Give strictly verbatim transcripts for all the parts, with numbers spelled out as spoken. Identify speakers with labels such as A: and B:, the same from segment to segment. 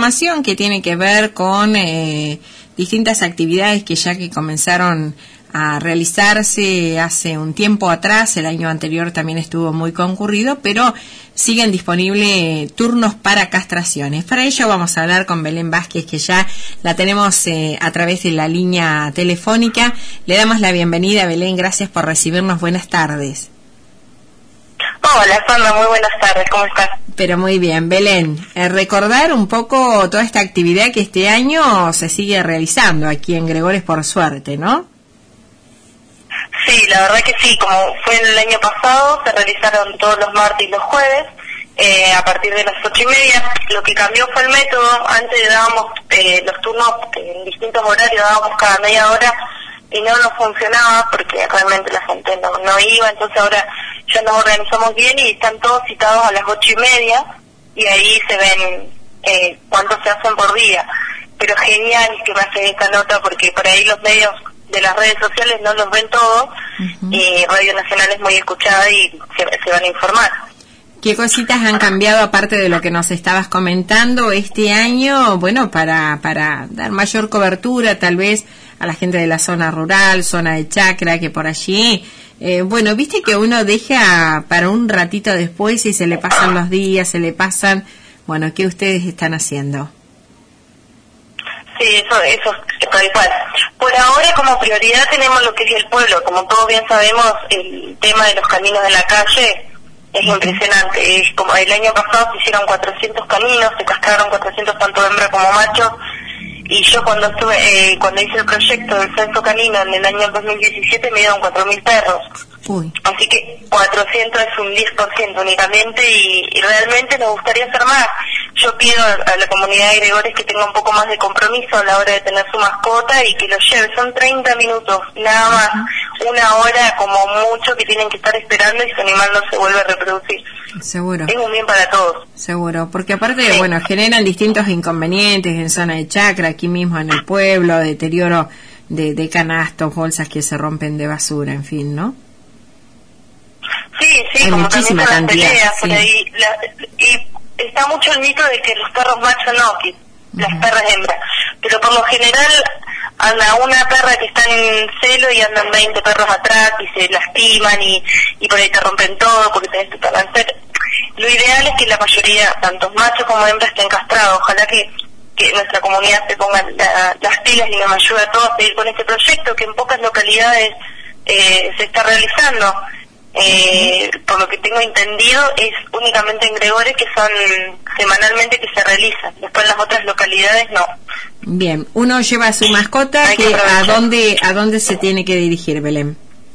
A: Información que tiene que ver con eh, distintas actividades que ya que comenzaron a realizarse hace un tiempo atrás, el año anterior también estuvo muy concurrido, pero siguen disponibles turnos para castraciones. Para ello vamos a hablar con Belén Vázquez, que ya la tenemos eh, a través de la línea telefónica. Le damos la bienvenida, Belén, gracias por recibirnos, buenas tardes.
B: Hola, Sandra, muy buenas tardes, ¿cómo estás?
A: Pero muy bien, Belén, eh, recordar un poco toda esta actividad que este año se sigue realizando aquí en Gregores por suerte, ¿no?
B: Sí, la verdad que sí, como fue el año pasado, se realizaron todos los martes y los jueves, eh, a partir de las ocho y media. Lo que cambió fue el método. Antes dábamos eh, los turnos en distintos horarios, dábamos cada media hora y no nos funcionaba porque realmente la gente no, no iba, entonces ahora ya nos organizamos bien y están todos citados a las ocho y media y ahí se ven eh, cuántos se hacen por día. Pero genial que me hacen esta nota porque por ahí los medios de las redes sociales no los ven todos, uh-huh. y Radio Nacional es muy escuchada y se, se van a informar.
A: ¿Qué cositas han cambiado aparte de lo que nos estabas comentando este año? Bueno, para para dar mayor cobertura tal vez a la gente de la zona rural, zona de Chacra, que por allí, eh, bueno, viste que uno deja para un ratito después y se le pasan los días, se le pasan, bueno, ¿qué ustedes están haciendo?
B: Sí, eso, eso es tal cual. Por ahora como prioridad tenemos lo que es el pueblo. Como todos bien sabemos, el tema de los caminos de la calle es impresionante. Es como el año pasado se hicieron cuatrocientos caminos, se castraron cuatrocientos tanto hembra como macho. Y yo cuando estuve, eh, cuando hice el proyecto del censo canino en el año dos mil diecisiete me dieron cuatro mil perros. Uy. Así que cuatrocientos es un diez por ciento únicamente y, y realmente nos gustaría hacer más. Yo pido a la comunidad de Gregores que tenga un poco más de compromiso a la hora de tener su mascota y que lo lleve. Son treinta minutos, nada más, una hora como mucho que tienen que estar esperando y su animal no se vuelve a reproducir.
A: Seguro.
B: Es un bien para todos.
A: Seguro, porque aparte,
B: sí.
A: bueno, generan distintos inconvenientes en zona de Chacra, aquí mismo en el pueblo, deterioro de, de canastos, bolsas que se rompen de basura, en fin, ¿no?
B: Sí, sí,
A: hay
B: como
A: muchísima
B: también
A: cantidad,
B: peleas,
A: sí.
B: por ahí, la, y está mucho el mito de que los perros machos no, que uh-huh. las perras hembras, pero por lo general anda una perra que está en celo y andan veinte perros atrás y se lastiman y, y por ahí te rompen todo porque tenés que balancear. Lo ideal es que la mayoría, tanto machos como hembras, estén castrados. Ojalá que, que nuestra comunidad se ponga la, las pilas y nos ayude a todos a seguir con este proyecto que en pocas localidades eh, se está realizando. Eh, por lo que tengo entendido es únicamente en Gregores que son semanalmente que se realizan, después en las otras localidades no.
A: Bien, uno lleva a su mascota, que que a dónde a dónde se tiene que dirigir, Belén.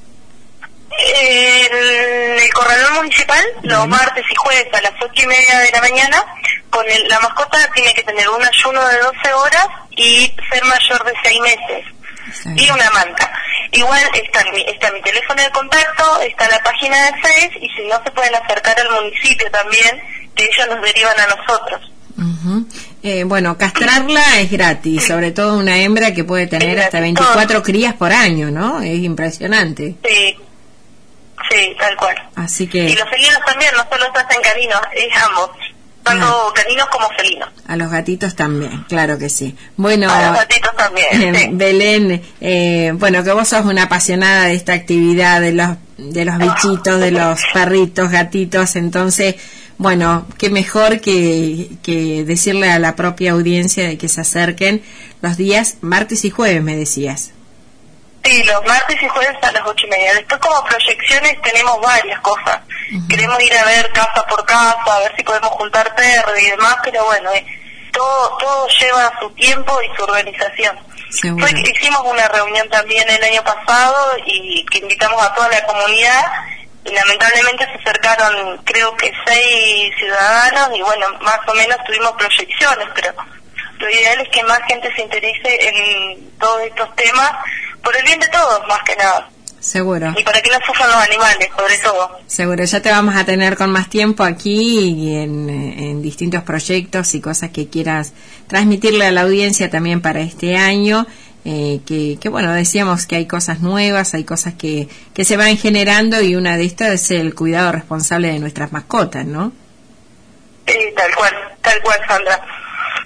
B: En el corralón municipal, bien. Los martes y jueves a las ocho y media de la mañana, con el, la mascota tiene que tener un ayuno de doce horas y ser mayor de seis meses. Y una manta. Igual está mi, está mi teléfono de contacto, está la página de Facebook y si no se pueden acercar al municipio también, que ellos nos derivan a nosotros.
A: Uh-huh. Eh, bueno, castrarla es gratis, sobre todo una hembra que puede tener hasta veinticuatro crías por año, ¿no? Es impresionante.
B: Sí, sí, tal cual.
A: Así que...
B: Y los felinos también, no solo se hacen caninos, es ambos. Tanto ah. caninos como felinos.
A: A los gatitos también, claro que sí. Bueno,
B: a los gatitos también,
A: eh,
B: sí.
A: Belén, eh, bueno, que vos sos una apasionada de esta actividad, de los de los bichitos, de los perritos, gatitos, entonces, bueno, qué mejor que, que decirle a la propia audiencia de que se acerquen los días martes y jueves, me decías.
B: Sí, los martes y jueves a las ocho y media. Después como proyecciones tenemos varias cosas. Uh-huh. Queremos ir a ver casa por casa, a ver si podemos juntar perros y demás, pero bueno, eh, todo todo lleva su tiempo y su organización. Fue que hicimos una reunión también el año pasado y que invitamos a toda la comunidad y lamentablemente se acercaron creo que seis ciudadanos y bueno, más o menos tuvimos proyecciones, pero lo ideal es que más gente se interese en todos estos temas por el bien de todos, más que nada.
A: Seguro.
B: Y para que no sufran los animales, sobre todo.
A: Seguro, ya te vamos a tener con más tiempo aquí y en, en distintos proyectos y cosas que quieras transmitirle a la audiencia también para este año. Eh, que, que bueno, decíamos que hay cosas nuevas, hay cosas que, que se van generando y una de estas es el cuidado responsable de nuestras mascotas, ¿no?
B: Sí, tal cual, tal cual, Sandra.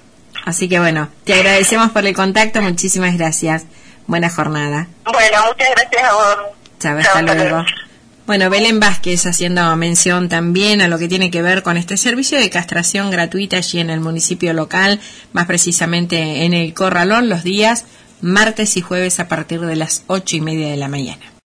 A: Así que bueno, te agradecemos por el contacto, muchísimas gracias. Buena jornada.
B: Bueno, muchas gracias a vos.
A: Chao, hasta luego. Bueno, Belén Vázquez haciendo mención también a lo que tiene que ver con este servicio de castración gratuita allí en el municipio local, más precisamente en el Corralón, los días martes y jueves a partir de las ocho y media de la mañana.